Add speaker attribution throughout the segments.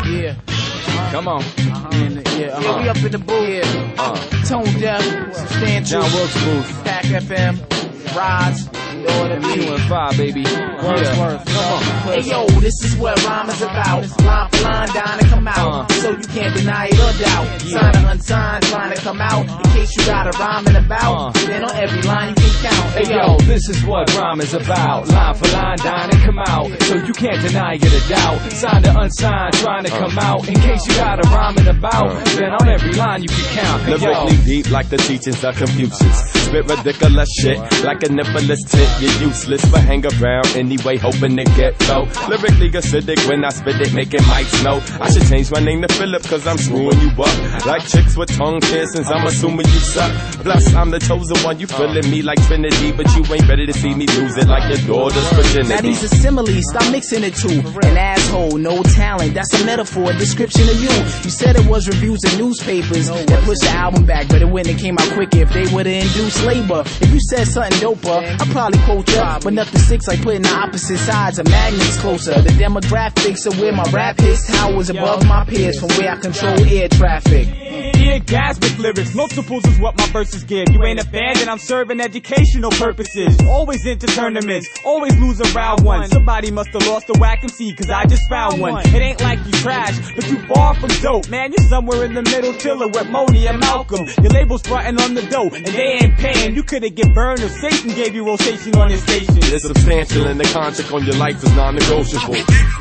Speaker 1: Yeah.
Speaker 2: Come on.
Speaker 1: Yeah, we up in the booth. Tone Deaf, Substantial,
Speaker 2: John Wilkes Booth,
Speaker 1: Pack FM, Rods, you know what I mean?
Speaker 2: 2 and 5, baby.
Speaker 1: Wordsworth. Come on. Hey yo, this is what rhyme is about. Line for line, dying to come out. So you can't deny it or doubt. Sign or unsigned, trying to come out. In case you got a rhyme and about, then on every line you can count.
Speaker 2: Hey yo, this is what rhyme is about. Line for line, dying to come out. So you can't deny it or doubt. Signed or unsigned, trying to come out. In case you got a rhyme and about, then on every line you can count. Hey,
Speaker 3: lyrically deep like the teachings of Confucius. Spit ridiculous shit like a nippleless tit. You're useless but hang around anyway, hoping to get low. Lyrically acidic when I spit it, making mics know. I should change my name to Philip cause I'm screwing you up. Like chicks with tongue piercings, I'm assuming you suck. Plus I'm the chosen one, you feeling me like Trinity, but you ain't ready to see me lose it like your daughter's virginity.
Speaker 1: Now these are similes, stop mixing it too. An asshole, no talent, that's a metaphor, a description of you. You said it was reviews in newspapers that pushed the album back, but it wouldn't have came out quicker if they would've induced labor. If you said something doper, I'd probably quote ya, but nothing sticks like putting the opposite sides of magnets closer. The demographics of where my rap hits towers above my peers from where I control air traffic.
Speaker 4: Orgasmic lyrics, multiples is what my verses give. You ain't a fan, then I'm serving educational purposes. Always into tournaments, always lose a round one. Somebody must have lost a whack MC, cause I just found one. It ain't like you trash, but you far from dope. Man, you're somewhere in the middle, chillin' with Moni and Malcolm. Your label's frontin' on the dough, and they ain't paying. You could've get burned if Satan gave you rotation on your station.
Speaker 3: It's substantial and the contract on your life is non-negotiable.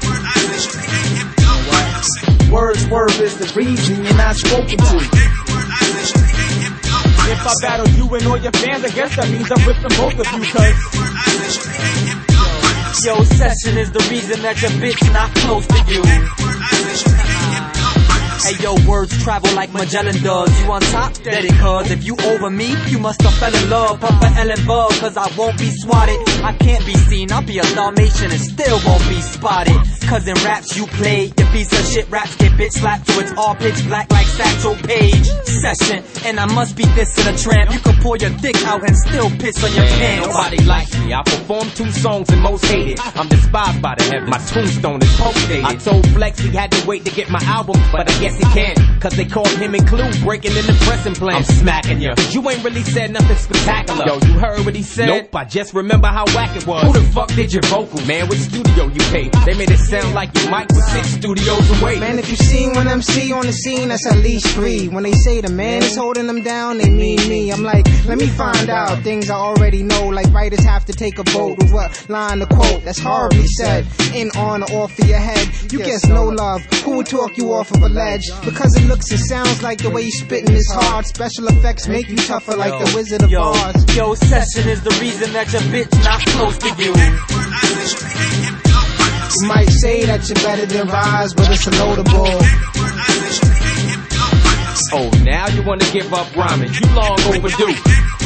Speaker 1: Wordsworth is the reason you're not spoken to.
Speaker 4: If I battle you and all your fans, I guess that means I'm ripping both of you, cuz
Speaker 5: Yo, Session is the reason that your bitch not close to you. Hey yo, words travel like Magellan does. You on top? Steady, cuz if you over me, you must have fell in love. Papa Ellen Bug, cause I won't be swatted. I can't be seen, I'll be a Dalmatian and still won't be spotted. Cause in raps you play, your piece of shit raps get bitch slapped so it's all pitch black like Satchel Paige. Session, and I must be dissing a tramp. You can pull your dick out and still piss on your pants.
Speaker 6: Nobody likes me, I performed 2 songs and most hated. I'm despised by the heavens, my tombstone is post-dated. I told Flex he had to wait to get my album, but I guess he can't, cause they called him and Clue breaking in the pressing plan. I'm smacking you, cause you ain't really said nothing spectacular. Yo, you heard what he said? Nope, I just remember how whack it was. Who the fuck did your vocals? Man, which studio you paid? They made it sound like your mic was 6 studios away.
Speaker 7: Man, if you seen one MC on the scene, that's at least 3. When they say the man is holding them down, they mean me. I'm like, let me find out things I already know. Like writers have to take a vote with what line to quote. That's horribly said. In, on, or off of your head. You guess no love. Who would talk you off of a ledge? Because it looks and sounds like the way you spitting is hard. Special effects make you tougher like the Wizard of Oz.
Speaker 5: Yo, Session is the reason that your bitch not close to you.
Speaker 7: You might say that you're better than Rise, but it's a loadable.
Speaker 6: Oh, now you wanna give up rhyming, you long overdue.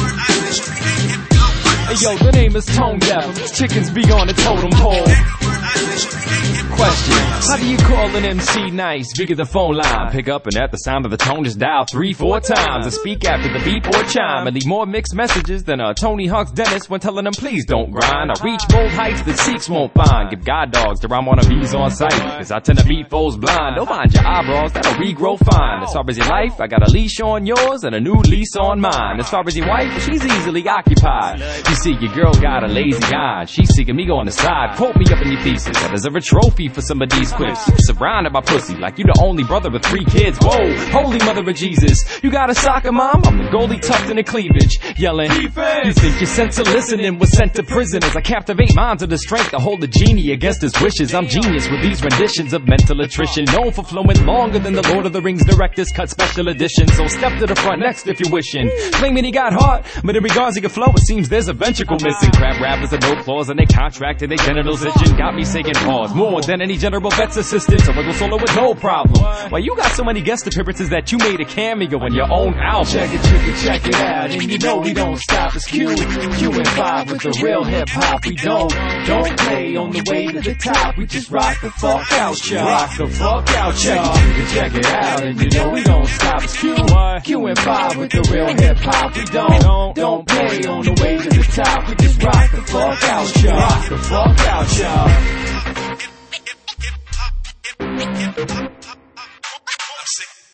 Speaker 2: Hey yo, the name is Tone Deaf. Chickens be on the totem pole. Question: how do you call an MC nice? Bigger the phone line, pick up and at the sound of the tone just dial 3-4 times and speak after the beep or chime and leave more mixed messages than Tony Hawk's dentist when telling them please don't grind. I reach bold heights that Sikhs won't find. Give guide dogs to rhyme on a bees on sight, cause I tend to beat foes blind. Don't mind your eyebrows, that'll regrow fine. As far as your life, I got a leash on yours and a new lease on mine. As far as your wife, she's easily occupied. You see, your girl got a lazy eye, she's seeking me on the side. Quote me up in your pieces, I deserve a trophy for some of these quips. You surrounded by pussy like you the only brother with 3 kids. Whoa, holy mother of Jesus, you got a soccer mom? I'm the goalie tucked in a cleavage, yelling defense. You think you're sent to listen and was sent to prison as I captivate minds of the strength to hold the genie against his wishes. I'm genius with these renditions of mental attrition, known for flowing longer than the Lord of the Rings director's cut special edition. So step to the front next if you're wishing, claiming he got heart, but in regards he can flow, it seems there's a ventricle missing. Crap rappers with no claws in their contract and their genitals itching, got me saying pause more than any general vet's assistant, so I go solo with no problem. Why you got so many guest appearances that you made a cameo in your own album? Check it out, and you know we don't stop. It's Q and 5 with the real hip hop. We don't play on the way to the top. We just rock the fuck out, y'all. Rock the fuck out, y'all. Check it out, and you know we don't stop. It's Q and 5 with the real hip hop. We don't play on the way to the top. We just rock the fuck out, y'all. Rock the fuck out, y'all.